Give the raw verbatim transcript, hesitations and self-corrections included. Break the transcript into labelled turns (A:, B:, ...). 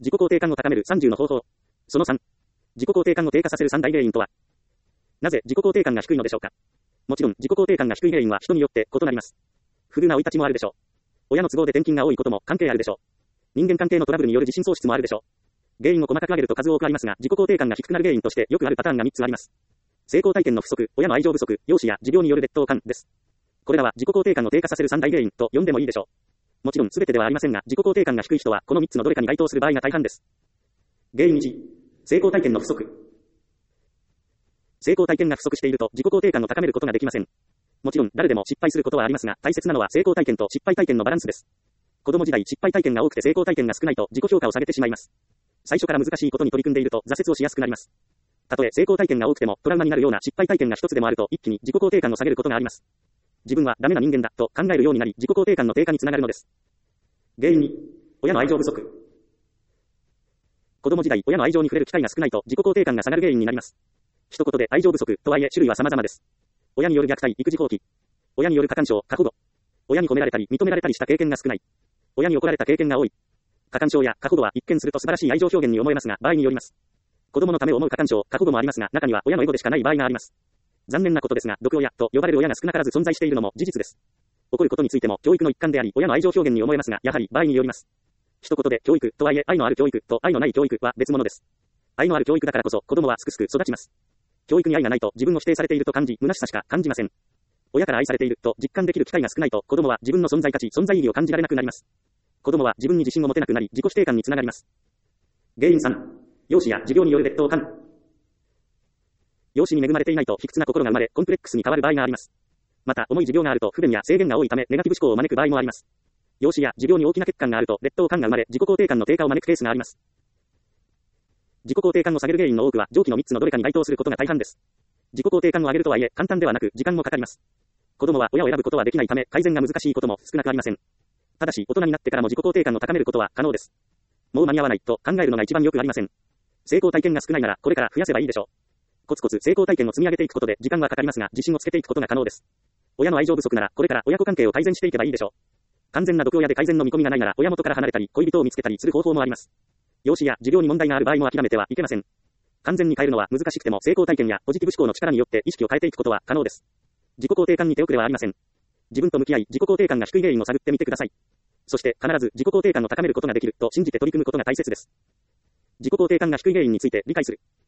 A: 自己肯定感を高めるさんじゅうの方法。そのさん。自己肯定感を低下させる三大原因とは。なぜ自己肯定感が低いのでしょうか。もちろん自己肯定感が低い原因は人によって異なります。不遇な生い立ちもあるでしょう。親の都合で転勤が多いことも関係あるでしょう。人間関係のトラブルによる自信喪失もあるでしょう。原因を細かく挙げると数多くありますが、自己肯定感が低くなる原因としてよくあるパターンがみっつあります。成功体験の不足、親の愛情不足、容姿や持病による劣等感です。これらは自己肯定感を低下させる三大原因と呼んでもいいでしょう。もちろん全てではありませんが、自己肯定感が低い人はこのみっつのどれかに該当する場合が大半です。原因いち、成功体験の不足。成功体験が不足していると自己肯定感を高めることができません。もちろん誰でも失敗することはありますが、大切なのは成功体験と失敗体験のバランスです。子供時代失敗体験が多くて成功体験が少ないと自己評価を下げてしまいます。最初から難しいことに取り組んでいると挫折をしやすくなります。たとえ成功体験が多くてもトラウマになるような失敗体験が一つでもあると一気に自己肯定感を下げることがあります。自分はダメな人間だと考えるようになり自己肯定感の低下につながるのです。原因に、親の愛情不足。子供時代親の愛情に触れる機会が少ないと自己肯定感が下がる原因になります。一言で愛情不足とはいえ種類は様々です。親による虐待、育児放棄。親による過干渉、過保護。親に褒められたり認められたりした経験が少ない。親に怒られた経験が多い。過干渉や過保護は一見すると素晴らしい愛情表現に思えますが、場合によります。子供のためを思う過干渉、過保護もありますが、中には親のエゴでしかない場合があります。残念なことですが、毒親と呼ばれる親が少なからず存在しているのも事実です。起こることについても教育の一環であり、親の愛情表現に思えますが、やはり場合によります。一言で教育とはいえ、愛のある教育と愛のない教育は別物です。愛のある教育だからこそ子供はすくすく育ちます。教育に愛がないと自分を否定されていると感じ、虚しさしか感じません。親から愛されていると実感できる機会が少ないと子供は自分の存在価値、存在意義を感じられなくなります。子供は自分に自信を持てなくなり、自己否定感につながります。原因さん、容姿や持病による劣等感。容姿に恵まれていないと卑屈な心が生まれ、コンプレックスに変わる場合があります。また、重い持病があると不便や制限が多いため、ネガティブ思考を招く場合もあります。容姿や持病に大きな欠陥があると劣等感が生まれ、自己肯定感の低下を招くケースがあります。自己肯定感を下げる原因の多くは上記のみっつのどれかに該当することが大半です。自己肯定感を上げるとはいえ、簡単ではなく時間もかかります。子供は親を選ぶことはできないため、改善が難しいことも少なくありません。ただし、大人になってからも自己肯定感を高めることは可能です。もう間に合わないと考えるのが一番よくありません。成功体験が少ないなら、これから増やせばいいでしょう。コツコツ成功体験を積み上げていくことで時間はかかりますが、自信をつけていくことが可能です。親の愛情不足なら、これから親子関係を改善していけばいいでしょう。完全な毒親で改善の見込みがないなら、親元から離れたり、恋人を見つけたりする方法もあります。容姿や持病に問題がある場合も諦めてはいけません。完全に変えるのは難しくても成功体験やポジティブ思考の力によって意識を変えていくことは可能です。自己肯定感に手遅れはありません。自分と向き合い、自己肯定感が低い原因を探ってみてください。そして必ず自己肯定感を高めることができると信じて取り組むことが大切です。自己肯定感が低い原因について理解する。